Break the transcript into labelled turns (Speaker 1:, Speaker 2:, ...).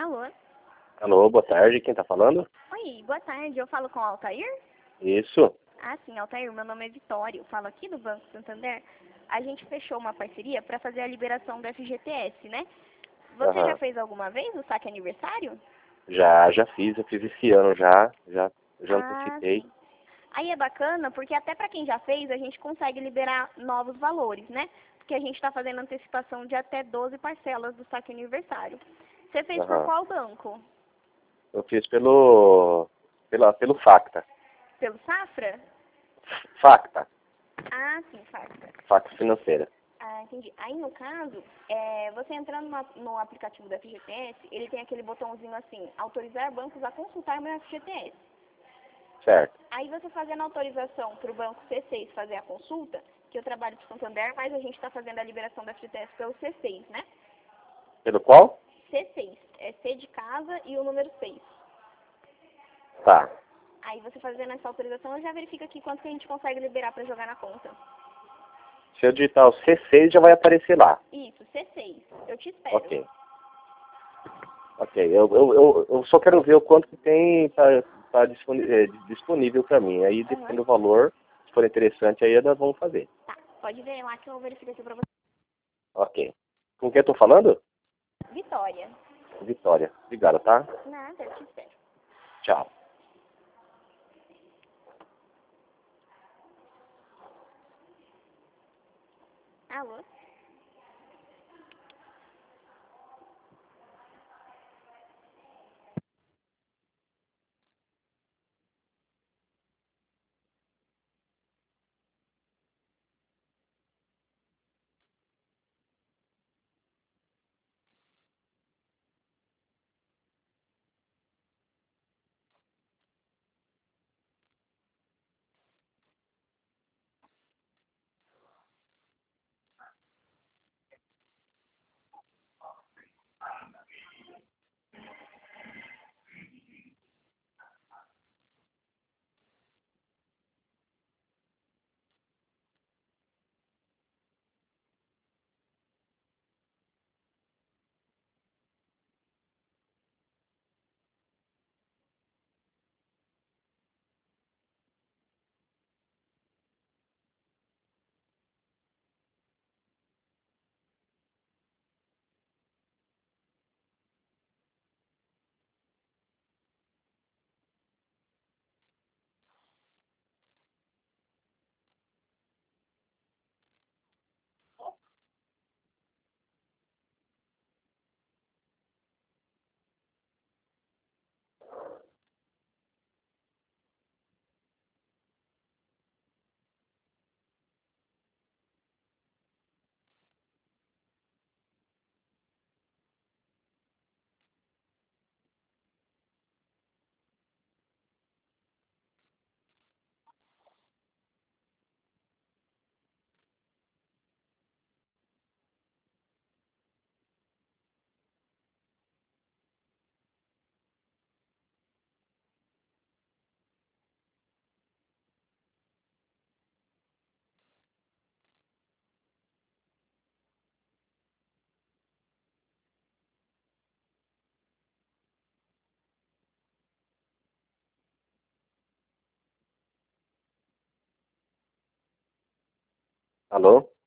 Speaker 1: Alô?
Speaker 2: Alô, boa tarde, quem tá falando?
Speaker 1: Oi, boa tarde. Eu falo com o Altair?
Speaker 2: Isso.
Speaker 1: Ah, sim, Altair. Meu nome é Vitória. Eu falo aqui do Banco Santander. A gente fechou uma parceria para fazer a liberação do FGTS, né? Você já
Speaker 2: Aham.
Speaker 1: fez alguma vez o saque aniversário?
Speaker 2: Já fiz, eu fiz esse ano já
Speaker 1: Ah,
Speaker 2: antecipei.
Speaker 1: sim. Aí é bacana porque até para quem já fez, a gente consegue liberar novos valores, né? Porque a gente está fazendo antecipação de até 12 parcelas do saque aniversário. Você fez por
Speaker 2: Aham.
Speaker 1: qual banco?
Speaker 2: Eu fiz pelo Facta.
Speaker 1: Pelo Safra?
Speaker 2: Facta.
Speaker 1: Ah, sim, Safra.
Speaker 2: Facta financeira.
Speaker 1: Ah, entendi. Aí, no caso, você entrando no aplicativo do FGTS, ele tem aquele botãozinho assim, autorizar bancos a consultar meu FGTS.
Speaker 2: Certo.
Speaker 1: Aí você fazendo a autorização para o banco C6 fazer a consulta, que eu trabalho para o Santander, mas a gente está fazendo a liberação do FGTS pelo C6, né?
Speaker 2: Pelo qual?
Speaker 1: C6, é C de casa e o número 6.
Speaker 2: Tá.
Speaker 1: Aí você fazendo essa autorização, eu já verifico aqui quanto que a gente consegue liberar para jogar na conta.
Speaker 2: Se eu digitar o C6 já vai aparecer lá.
Speaker 1: Isso, C6. Eu te espero.
Speaker 2: Ok. Ok. Eu só quero ver o quanto que tem tá disponível para mim. Aí
Speaker 1: Aham.
Speaker 2: dependendo do valor, se for interessante, aí nós vamos fazer.
Speaker 1: Tá, pode ver lá que eu verifico aqui para você.
Speaker 2: Ok. Com quem eu tô falando?
Speaker 1: Vitória.
Speaker 2: Vitória. Obrigado, tá?
Speaker 1: Nada, eu te espero.
Speaker 2: Tchau.
Speaker 1: Alô?
Speaker 2: Alô?